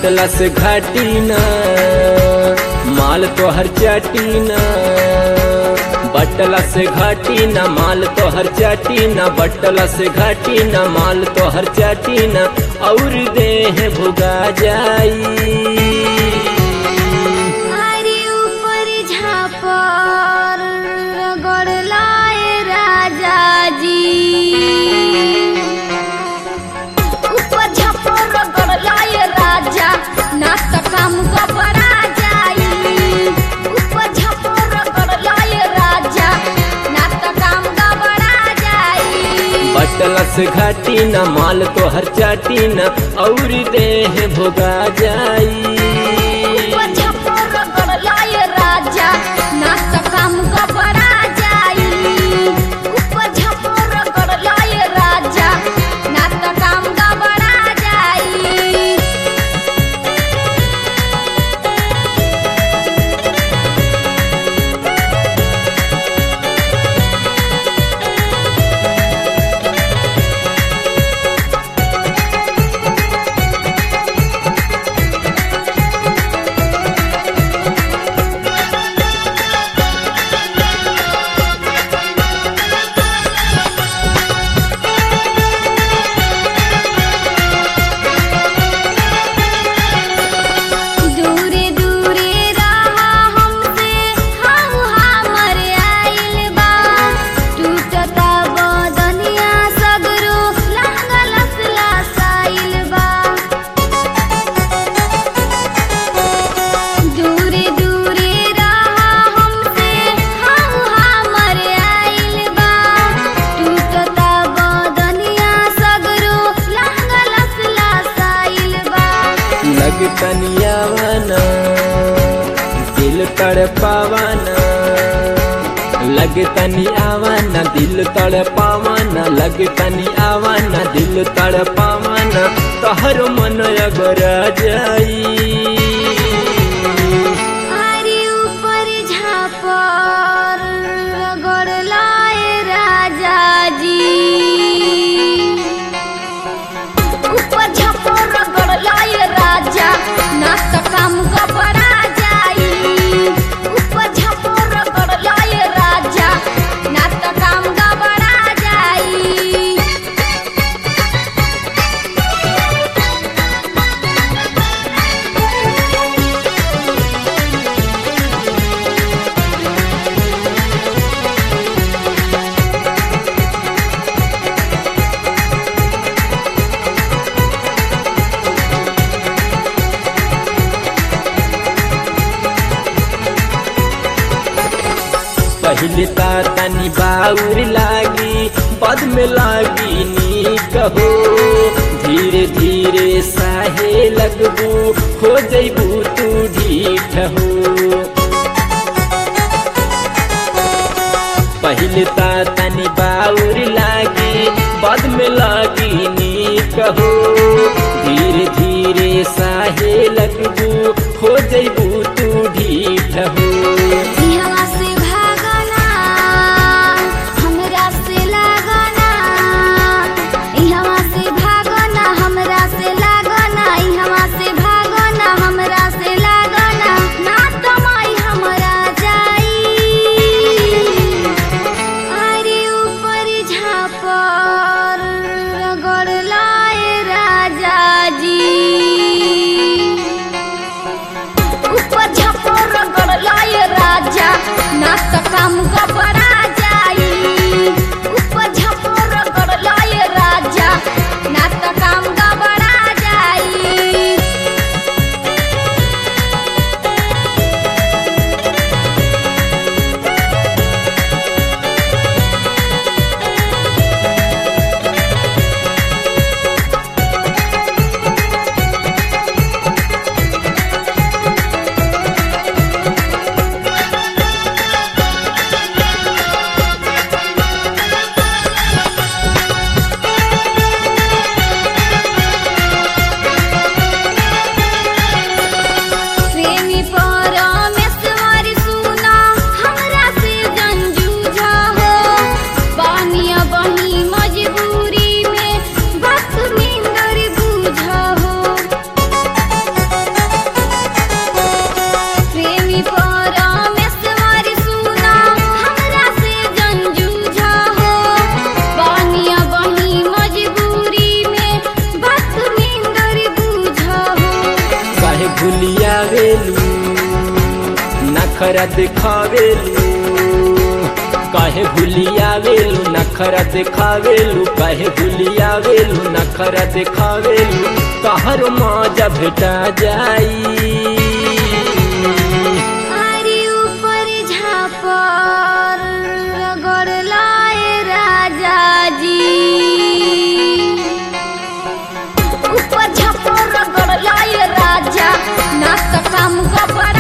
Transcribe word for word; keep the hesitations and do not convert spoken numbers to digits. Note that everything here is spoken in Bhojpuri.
बटला से घाटी ना माल तो हर चाटी ना, बटला से घाटी ना माल तो हर चाटी ना, बटला से घाटी ना माल तो हर चाटी ना, और देह भुगा जाई। अरे ऊपर झापर रगड़ लाए राजा जी, ऊपर झापर रगड़ लाए राजा, ना तो काम गबरा जाई। ऊपर झापर रगड़ लाए राजा, ना तो काम गबरा जाई। बटला से घाटी ना माल तो हर चाटी ना, और देह भुगा जाई। ऊपर झापर रगड़ लाए राजा, ना तो काम गबरा जाई। ऊपर झापर रगड़ लाए राजा, ना तो काम गबरा जाई। दूरे दूरे रहा हमसे हाउ हमर आइल बा, टूटता बदनिया सगरो लागल लसाइल बा। दूरे दूरे रहा हमसे हाउ हमर आइल बा, टूटता बदनिया सगरो लागल लसाइल बा। लग तनियावाना दिल तड़पावाना, लग तनियावाना दिल तड़पावाना, लग तनियावाना दिल तड़पावाना, तोहर मन अगरा जाई। अरे ऊपर झापर रगड़ लाए राजा जी, ऊपर झापर रगड़ लाए राजा, ना तो काम गबरा जाई। ऊपर झापर रगड़ लाए राजा, ना तो काम गबरा जाई। पहले ता तनी बाउर लागी, बाद में लागी नीक हो, धीरे धीरे साहे लगबू, हो जइबू तू ढीठ हो। पहले ता तनी बाउर लागी, बाद में लागी नीक हो, धीरे धीरे साहे लगबू, हो जइबू तू ढीठ हो। इहवा से भागना हमरा से लागना, इहवा से भागना हमरा से लागना, इहवा से भागना हमरा से लागना, ना तो माई हमरा जाई। अरे ऊपर झापर रगड़ लाए राजा जी, नखरा दिखावेलू काहे भूलियावेलू नखरा दिखावेलू काहे भूलियावेलू नखरा दिखावेलू तहर मजा भेटा जाई अरे ऊपर झापर रगड़लाए राजा जी ऊपर झापर रगड़लाए राजा ना तो काम गबड़ा